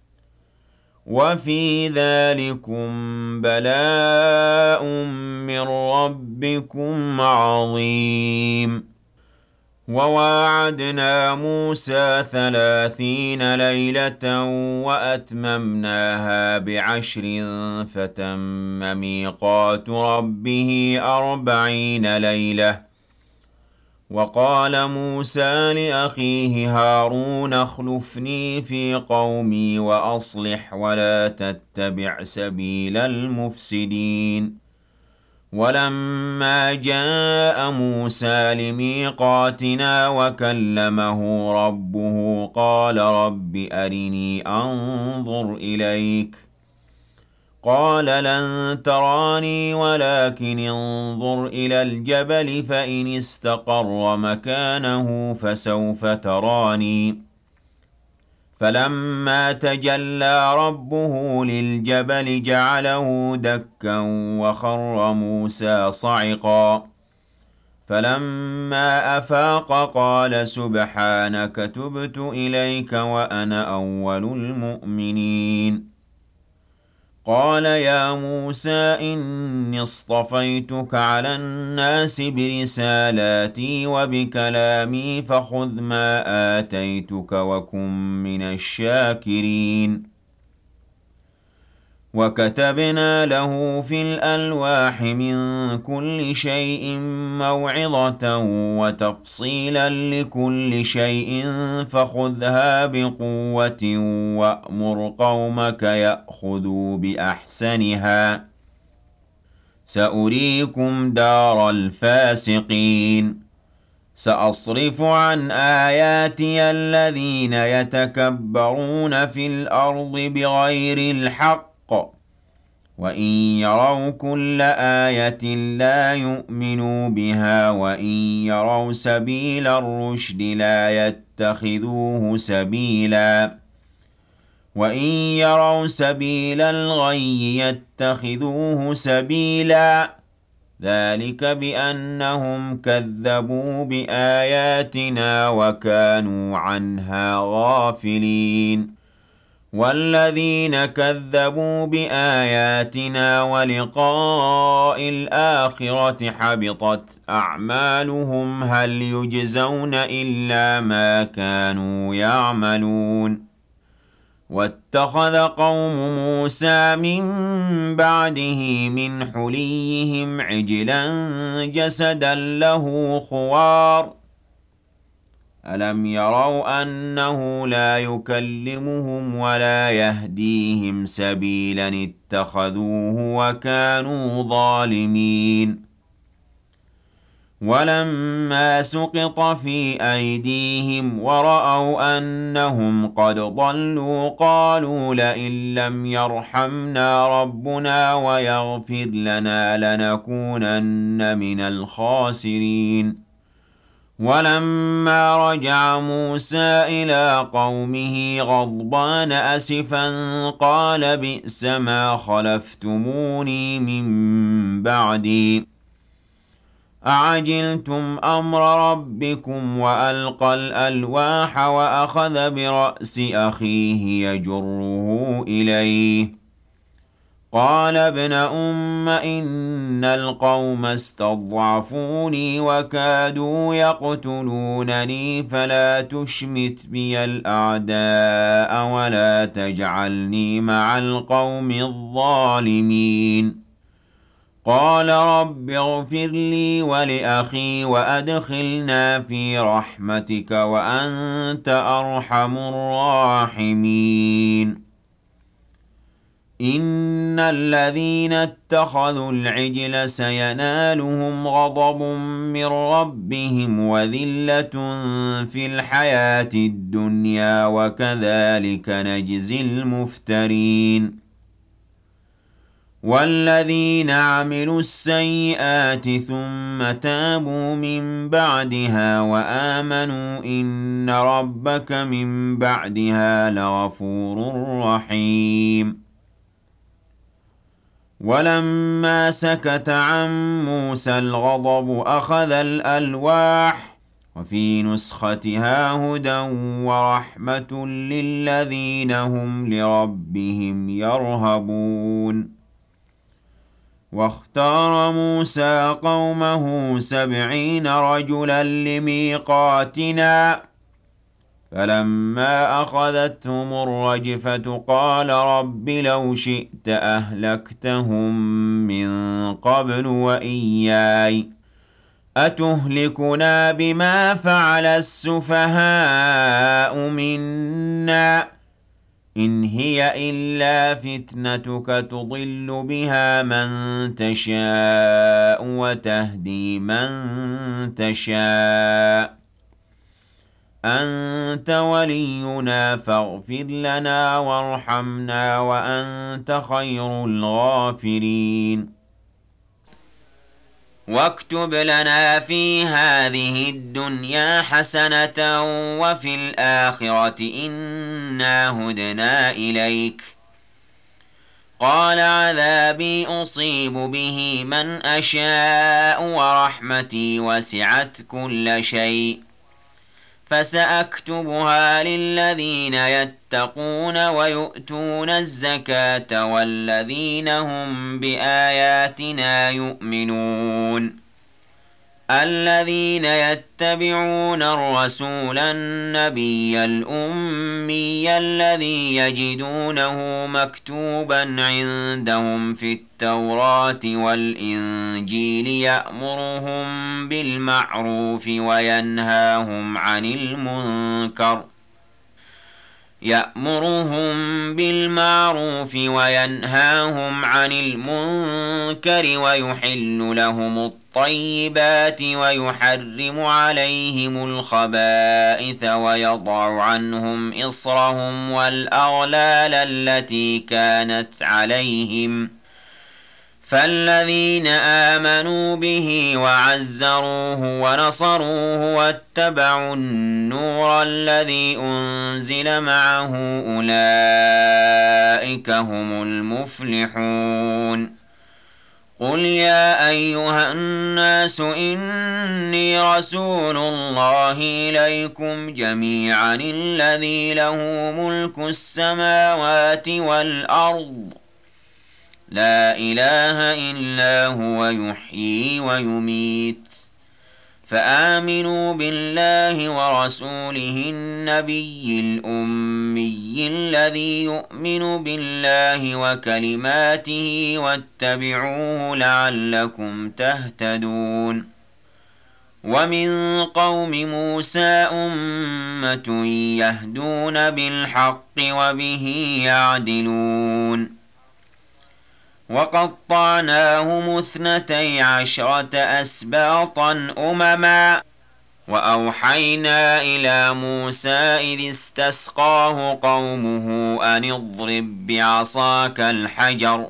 Speaker 1: وَفِي ذَلِكُمْ بَلَاءٌ مِّن رَّبِّكُمْ عَظِيمٌ وَوَاعَدْنَا مُوسَى ثَلَاثِينَ لَيْلَةً وَأَتْمَمْنَاهَا بِعَشْرٍ فَتَمَّ مِيقَاتُ رَبِّهِ أَرْبَعِينَ لَيْلَةً وَقَالَ مُوسَى لِأَخِيهِ هَارُونَ اخْلُفْنِي فِي قَوْمِي وَأَصْلِحْ وَلَا تَتَّبِعْ سَبِيلَ الْمُفْسِدِينَ وَلَمَّا جَاءَ مُوسَى لِمِيقَاتِنَا وَكَلَّمَهُ رَبُّهُ قَالَ رَبِّ أَرِنِي أَنظُرْ إِلَيْكَ قَالَ لَن تَرَانِي وَلَكِنِ انظُرْ إِلَى الْجَبَلِ فَإِنِ اسْتَقَرَّ مَكَانَهُ فَسَوْفَ تَرَانِي فَلَمَّا تَجَلَّى رَبُّهُ لِلْجَبَلِ جَعَلَهُ دَكًّا وَخَرَّ مُوسَى صَعِقًا فَلَمَّا أَفَاقَ قَالَ سُبْحَانَكَ تُبْتُ إِلَيْكَ وَأَنَا أَوَّلُ الْمُؤْمِنِينَ قَالَ يَا مُوسَى إِنِّي اصْطَفَيْتُكَ عَلَى النَّاسِ بِرِسَالَاتِي وَبِكَلَامِي فَخُذْ مَا آتَيْتُكَ وَكُن مِّنَ الشَّاكِرِينَ وَكَتَبْنَا لَهُ فِي الْأَلْوَاحِ مِن كُلِّ شَيْءٍ مَّوْعِظَةً وَتَفْصِيلًا لِّكُلِّ شَيْءٍ فَخُذْهَا بِقُوَّةٍ وَأْمُرْ قَوْمَكَ يَأْخُذُوا بِأَحْسَنِهَا سَأُرِيكُمْ دَارَ الْفَاسِقِينَ سَأَصْرِفُ عَنْ آيَاتِيَ الَّذِينَ يَتَكَبَّرُونَ فِي الْأَرْضِ بِغَيْرِ الْحَقِّ وَإِن يَرَوْا كُلَّ آيَةٍ لَّا يُؤْمِنُوا بِهَا وَإِن يَرَوْا سَبِيلَ الرُّشْدِ لَا يَتَّخِذُوهُ سَبِيلًا وَإِن يَرَوْا سَبِيلَ الْغَيِّ يَتَّخِذُوهُ سَبِيلًا ذلك بأنهم كذبوا بآياتنا وكانوا عنها غافلين والذين كذبوا بآياتنا ولقاء الآخرة حبطت أعمالهم هل يجزون إلا ما كانوا يعملون واتخذ قوم موسى من بعده من حليهم عجلا جسدا له خوار ألم يروا أنه لا يكلمهم ولا يهديهم سبيلا اتخذوه وكانوا ظالمين ولما سقط في أيديهم ورأوا أنهم قد ضلوا قالوا لئن لم يرحمنا ربنا ويغفر لنا لنكونن من الخاسرين ولما رجع موسى إلى قومه غضبان أسفا قال بئس ما خلفتموني من بعدي أعجلتم أمر ربكم وألقى الألواح وأخذ برأس أخيه يجره إليه قال ابن أم إن القوم استضعفوني وكادوا يقتلونني فلا تشمت بي الأعداء ولا تجعلني مع القوم الظالمين قال رب اغفر لي ولأخي وأدخلنا في رحمتك وأنت أرحم الراحمين إن الذين اتخذوا العجل سينالهم غضب من ربهم وذلة في الحياة الدنيا وكذلك نجزي المفترين والذين عملوا السيئات ثم تابوا من بعدها وآمنوا إن ربك من بعدها لغفور رحيم ولما سكت عن موسى الغضب أخذ الألواح وفي نسختها هدى ورحمة للذين هم لربهم يرهبون واختار موسى قومه سبعين رجلا لميقاتنا فلما أخذتهم الرجفة قال رب لو شئت أهلكتهم من قبل وإياي أتهلكنا بما فعل السفهاء منا إن هي إلا فتنتك تضل بها من تشاء وتهدي من تشاء أنت ولينا فاغفر لنا وارحمنا وأنت خير الغافرين واكتب لنا في هذه الدنيا حسنة وفي الآخرة إنا هدنا إليك قال عذابي أصيب به من أشاء ورحمتي وسعت كل شيء فسأكتبها للذين يتقون ويؤتون الزكاة والذين هم بآياتنا يؤمنون الذين يتبعون الرسول النبي الأمي الذي يجدونه مكتوبا عندهم في التوراة والإنجيل يأمرهم بالمعروف وينهاهم عن المنكر يأمرهم بالمعروف وينهاهم عن المنكر ويحل لهم الطيبات ويحرم عليهم الخبائث ويضع عنهم إصرهم والأغلال التي كانت عليهم فالذين آمنوا به وعزروه ونصروه واتبعوا النور الذي أنزل معه أولئك هم المفلحون قل يا أيها الناس إني رسول الله إليكم جميعا الذي له ملك السماوات والأرض لا إله إلا هو يحيي ويميت فآمنوا بالله ورسوله النبي الأمي الذي يؤمن بالله وكلماته واتبعوه لعلكم تهتدون ومن قوم موسى أمة يهدون بالحق وبه يعدلون وقطعناهم اثنتي عشرة أسباطا أمما وأوحينا إلى موسى إذ استسقاه قومه أن اضرب بعصاك الحجر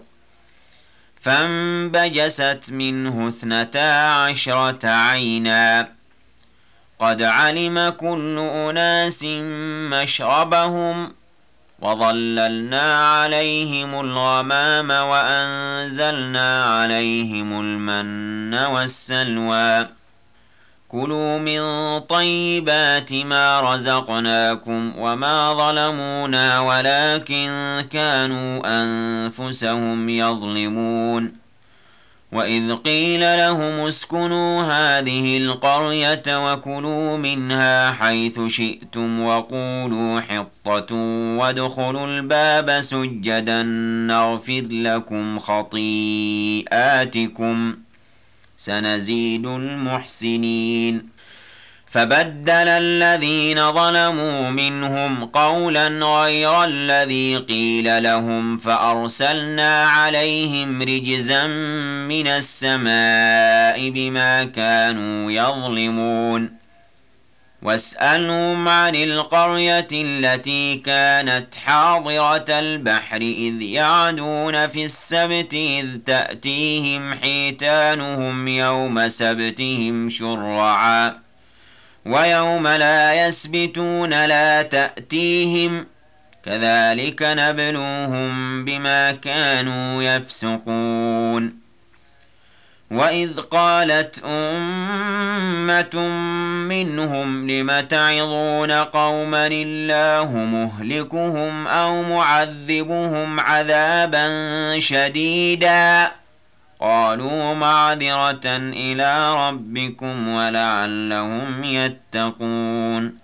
Speaker 1: فانبجست منه اثنتا عشرة عينا قد علم كل أناس مشربهم وظللنا عليهم الغمام وأنزلنا عليهم المن والسلوى كلوا من طيبات ما رزقناكم وما ظلمونا ولكن كانوا أنفسهم يظلمون وإذ قيل لهم اسكنوا هذه القرية وكلوا منها حيث شئتم وقولوا حطة وادخلوا الباب سجدا نغفر لكم خطيئاتكم سنزيد المحسنين فبدل الذين ظلموا منهم قولا غير الذي قيل لهم فأرسلنا عليهم رجزا من السماء بما كانوا يظلمون واسألهم عن القرية التي كانت حاضرة البحر إذ يعدون في السبت إذ تأتيهم حيتانهم يوم سبتهم شرعا ويوم لا يسبتون لا تأتيهم كذلك نبلوهم بما كانوا يفسقون وإذ قالت أمة منهم لم تعظون قوما الله مهلكهم أو معذبهم عذابا شديدا قالوا معذرة إلى ربكم ولعلهم يتقون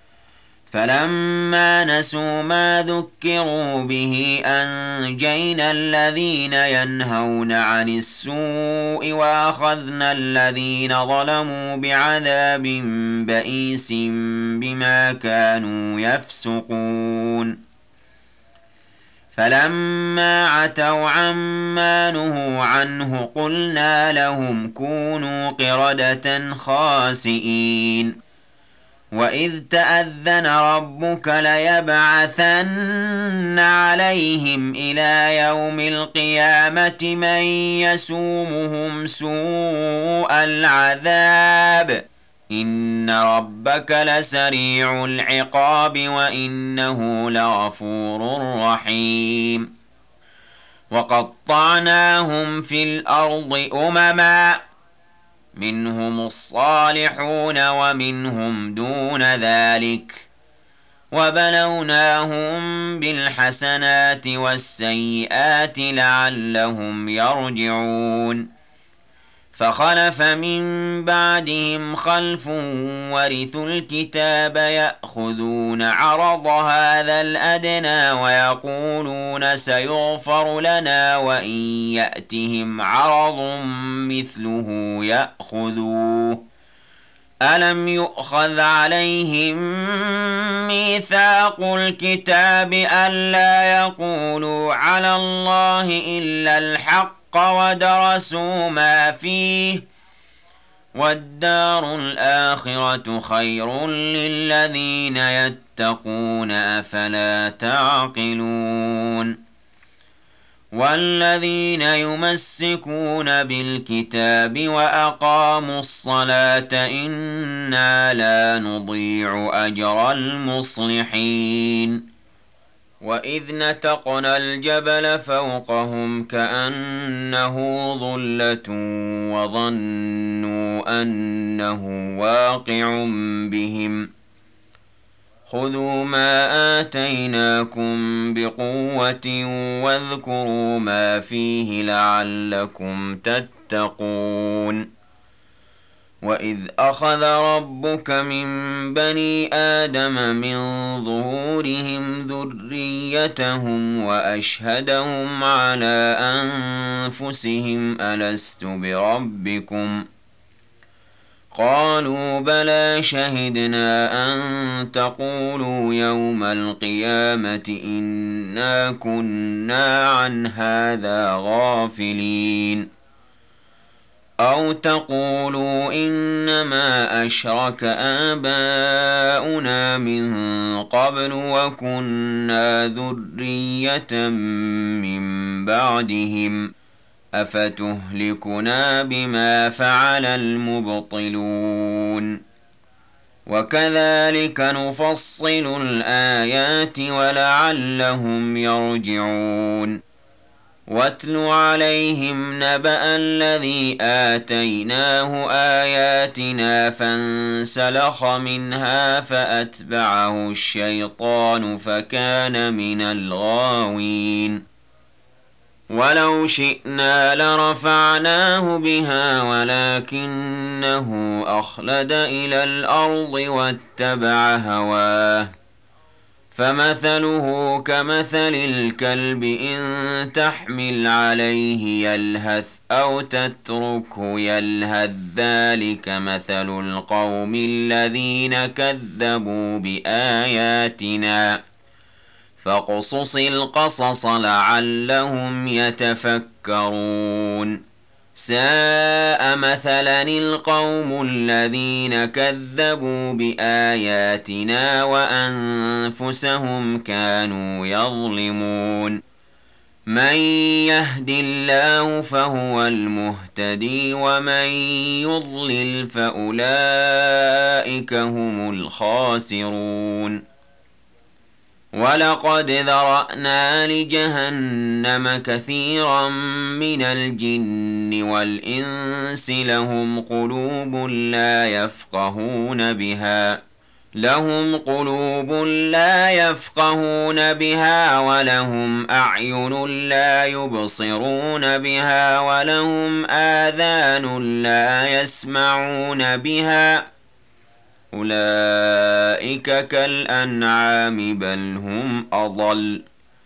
Speaker 1: فلما نسوا ما ذكروا به أنجينا الذين ينهون عن السوء وأخذنا الذين ظلموا بعذاب بئيس بما كانوا يفسقون فلما عتوا عما نهوا عنه قلنا لهم كونوا قردة خاسئين وإذ تأذن ربك ليبعثن عليهم إلى يوم القيامة من يسومهم سوء العذاب إن ربك لسريع العقاب وإنه لغفور رحيم وقطعناهم في الأرض أمما منهم الصالحون ومنهم دون ذلك وبلوناهم بالحسنات والسيئات لعلهم يرجعون فخلف من بعدهم خلف ورثوا الكتاب يأخذون عرض هذا الأدنى ويقولون سيغفر لنا وإن يأتهم عرض مثله يأخذوه ألم يؤخذ عليهم ميثاق الكتاب ألا يقولوا على الله إلا الحق ودرسوا ما فيه والدار الآخرة خير للذين يتقون أفلا تعقلون والذين يمسكون بالكتاب وأقاموا الصلاة إنا لا نضيع أجر المصلحين وَإِذْ نَتَقْنَا الْجَبَلَ فَوْقَهُمْ كَأَنَّهُ ظُلَّةٌ وَظَنُّوا أَنَّهُ وَاقِعٌ بِهِمْ خُذُوا مَا آتَيْنَاكُمْ بِقُوَّةٍ وَاذْكُرُوا مَا فِيهِ لَعَلَّكُمْ تَتَّقُونَ وَإِذْ أَخَذَ رَبُّكَ مِنْ بَنِي آدَمَ مِنْ ظُهُورِهِمْ ذُرِّيَّتَهُمْ وَأَشْهَدَهُمْ عَلَى أَنْفُسِهِمْ أَلَسْتُ بِرَبِّكُمْ ۖ قَالُوا بَلَى شَهِدْنَا أَنْ تَقُولُوا يَوْمَ الْقِيَامَةِ إِنَّا كُنَّا عَنْ هَذَا غَافِلِينَ أَوْ تَقُولُوا إِنَّمَا أَشْرَكَ آبَاؤُنَا مِنْ قَبْلُ وَكُنَّا ذُرِّيَّةً مِنْ بَعْدِهِمْ أَفَتُهْلِكُنَا بِمَا فَعَلَ الْمُبْطِلُونَ وَكَذَلِكَ نُفَصِّلُ الْآيَاتِ وَلَعَلَّهُمْ يَرْجِعُونَ وَاتْلُ عَلَيْهِمْ نَبَأَ الَّذِي آتَيْنَاهُ آيَاتِنَا فَانسَلَخَ مِنْهَا فَأَتْبَعَهُ الشَّيْطَانُ فَكَانَ مِنَ الْغَاوِينَ وَلَوْ شِئْنَا لَرَفَعْنَاهُ بِهَا وَلَكِنَّهُ أَخْلَدَ إِلَى الْأَرْضِ وَاتَّبَعَ هَوَاهُ فَمَثَلُهُ كَمَثَلِ الْكَلْبِ إِن تَحْمِلْ عَلَيْهِ يَلْهَثْ أَوْ تَتْرُكْهُ يَلْهَث ذَلِكَ مَثَلُ الْقَوْمِ الَّذِينَ كَذَّبُوا بِآيَاتِنَا فَاقْصُصِ الْقَصَصَ لَعَلَّهُمْ يَتَفَكَّرُونَ سَاءَ مَثَلًا الْقَوْمُ الَّذِينَ كَذَّبُوا بِآيَاتِنَا وَأَنفُسَهُمْ كَانُوا يَظْلِمُونَ مَن يَهْدِ اللَّهُ فَهُوَ الْمُهْتَدِي وَمَن يُضْلِلْ فَأُولَئِكَ هُمُ الْخَاسِرُونَ وَلَقَدْ ذَرَأْنَا لِجَهَنَّمَ كَثِيرًا مِنَ الْجِنِّ وَالْإِنسِ لَهُمْ قُلُوبٌ لَا يَفْقَهُونَ بِهَا لَهُمْ قُلُوبٌ لَا يَفْقَهُونَ بِهَا وَلَهُمْ أَعْيُنٌ لَا يُبْصِرُونَ بِهَا وَلَهُمْ آذَانٌ لَا يَسْمَعُونَ بِهَا أُولَئِكَ كَالْأَنْعَامِ بَلْ هُمْ أَضَلُّ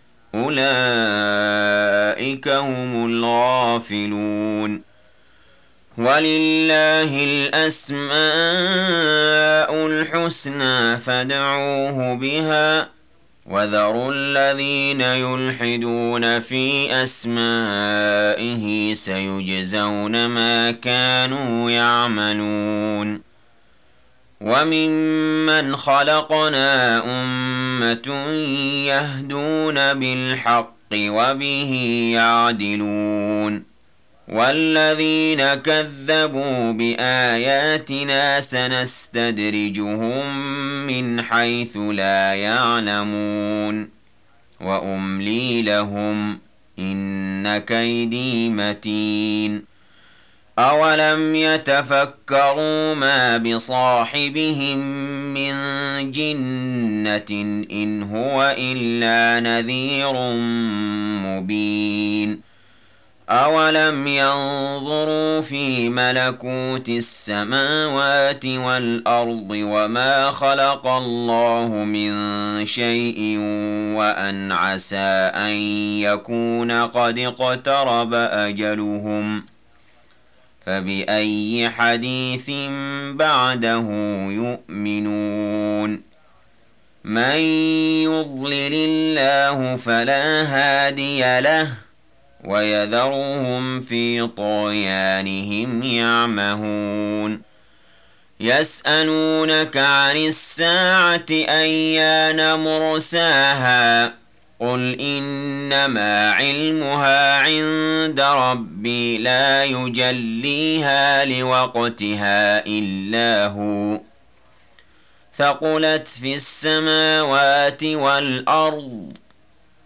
Speaker 1: أُولَئِكَ هُمُ الْغَافِلُونَ وَلِلَّهِ الْأَسْمَاءُ الْحُسْنَى فَادْعُوهُ بِهَا وَذَرُوا الَّذِينَ يُلْحِدُونَ فِي أَسْمَائِهِ سَيُجْزَوْنَ مَا كَانُوا يَعْمَلُونَ وَمِمَّنْ خَلَقْنَا أُمَّةٌ يَهْدُونَ بِالْحَقِّ وَبِهِ يَعْدِلُونَ وَالَّذِينَ كَذَّبُوا بِآيَاتِنَا سَنَسْتَدْرِجُهُم مِّنْ حَيْثُ لَا يَعْلَمُونَ وَأُمْلِي لَهُمْ إِنَّ كَيْدِي مَتِينٌ أَوَلَمْ يَتَفَكَّرُوا مَا بِصَاحِبِهِم مِّن جِنَّةٍ إِنْ هُوَ إِلَّا نَذِيرٌ مُّبِينٌ أَوَلَمْ يَنظُرُوا فِي مَلَكُوتِ السَّمَاوَاتِ وَالْأَرْضِ وَمَا خَلَقَ اللَّهُ مِن شَيْءٍ وَأَنْ عَسَىٰ أَن يَكُونَ قَدِ اقْتَرَبَ أَجَلُهُمْ فَبِأَيِّ حَدِيثٍ بَعْدَهُ يُؤْمِنُونَ مَن يُضْلِلِ اللَّهُ فَلَا هَادِيَ لَهُ وَيَذَرُهُمْ فِي طُغْيَانِهِمْ يَعْمَهُونَ يَسْأَلُونَكَ عَنِ السَّاعَةِ أَيَّانَ مُرْسَاهَا قُلْ إِنَّمَا عِلْمُهَا عِندَ رَبِّي لَا يُجَلِّيهَا لِوَقْتِهَا إِلَّا هُوَ ثَقُلَتْ فِي السَّمَاوَاتِ وَالْأَرْضِ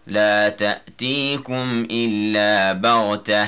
Speaker 1: لا تأتيكم إلا بغتة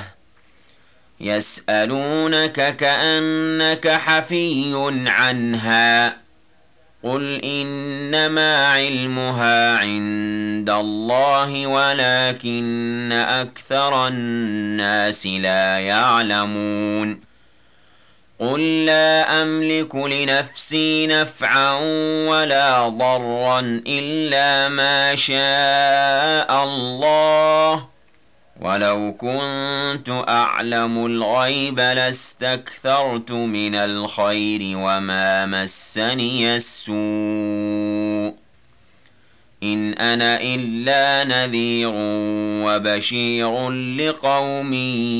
Speaker 1: يسألونك كأنك حفي عنها قل إنما علمها عند الله ولكن أكثر الناس لا يعلمون قل لا أملك لنفسي نفعا ولا ضرا إلا ما شاء الله ولو كنت أعلم الغيب لاستكثرت من الخير وما مسني السوء إن أنا إلا نذير وبشير لقوم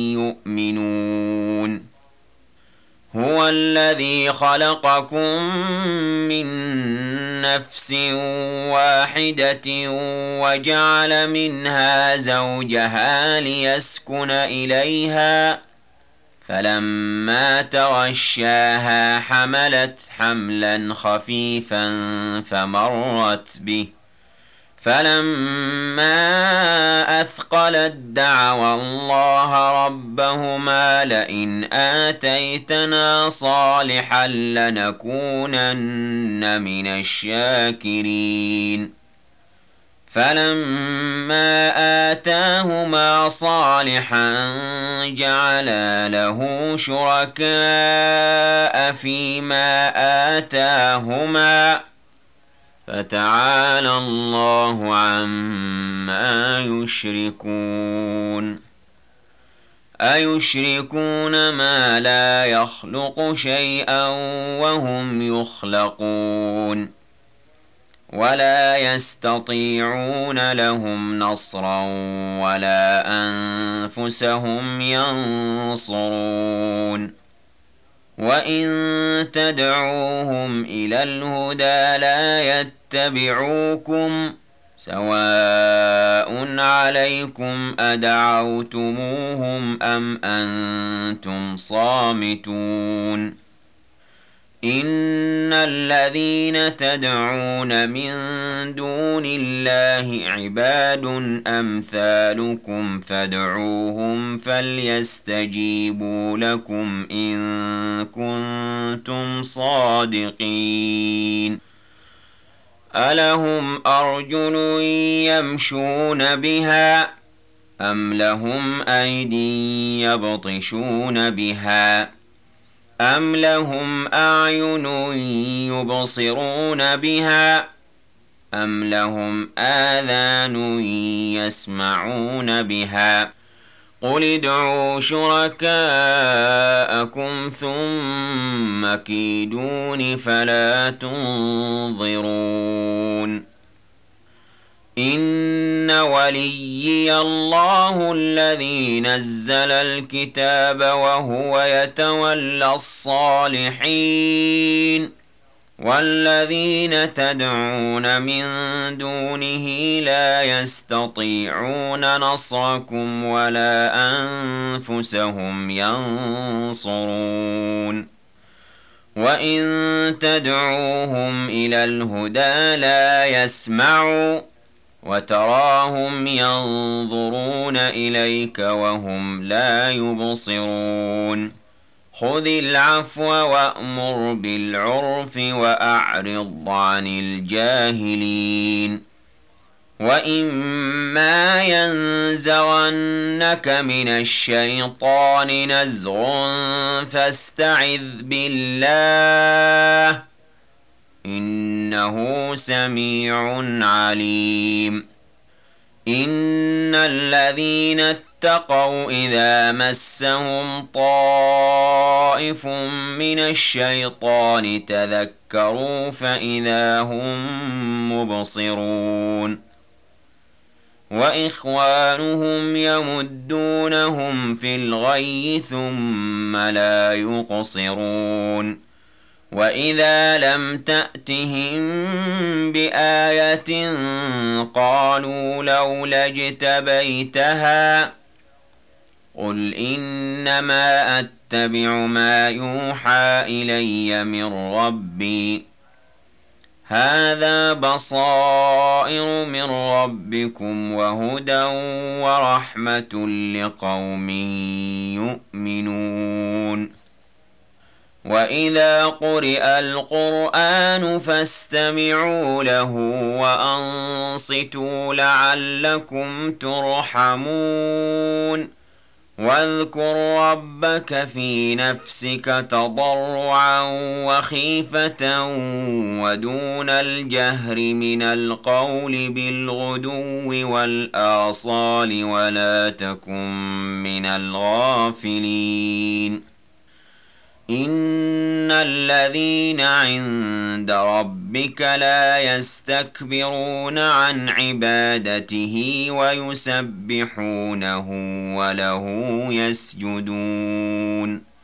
Speaker 1: يؤمنون هو الذي خلقكم من نفس واحدة وجعل منها زوجها ليسكن إليها فلما تغشاها حملت حملا خفيفا فمرت به فلما أثقلت دعوا الله ربهما لئن آتيتنا صالحا لنكونن من الشاكرين فلما آتاهما صالحا جعلا له شركاء فيما آتاهما فتعالى الله عما يشركون أيشركون ما لا يخلق شيئا وهم يخلقون ولا يستطيعون لهم نصرا ولا أنفسهم ينصرون وإن تدعوهم إلى الهدى لا يتبعوكم سواء عليكم أدعوتموهم أم أنتم صامتون إن الذين تدعون من دون الله عباد أمثالكم فادعوهم فليستجيبوا لكم إن كنتم صادقين ألهم أرجل يمشون بها أم لهم أيدي يبطشون بها أم لهم أعين يبصرون بها أم لهم آذان يسمعون بها قل ادعوا شركاءكم ثم كيدون فلا تنظرون إن وليي الله الذي نزل الكتاب وهو يتولى الصالحين والذين تدعون من دونه لا يستطيعون نصركم ولا أنفسهم ينصرون وإن تدعوهم إلى الهدى لا يسمعوا وتراهم ينظرون إليك وهم لا يبصرون خذ العفو وأمر بالعرف وأعرض عن الجاهلين وإما ينزغنك من الشيطان نزغ فاستعذ بالله إنه سميع عليم إن الذين اتقوا إذا مسهم طائف من الشيطان تذكروا فإذا هم مبصرون وإخوانهم يمدونهم في الغي ثم لا يقصرون وإذا لم تأتهم بآية قالوا لولا اجتبيتها قل إنما أتبع ما يوحى إلي من ربي هَٰذَا بَصَائِرُ مِن رَّبِّكُمْ وَهُدًى وَرَحْمَةٌ لِّقَوْمٍ يُؤْمِنُونَ وَإِذَا قُرِئَ الْقُرْآنُ فَاسْتَمِعُوا لَهُ وَأَنصِتُوا لَعَلَّكُمْ تُرْحَمُونَ وَاذْكُر رَّبَّكَ فِي نَفْسِكَ تَضَرُّعًا وَخِيفَةً وَدُونَ الْجَهْرِ مِنَ الْقَوْلِ بِالْغُدُوِّ وَالْآصَالِ وَلَا تَكُن مِّنَ الْغَافِلِينَ إِنَّ الَّذِينَ عِندَ رَبِّكَ لَا يَسْتَكْبِرُونَ عَنْ عِبَادَتِهِ وَيُسَبِّحُونَهُ وَلَهُ يَسْجُدُونَ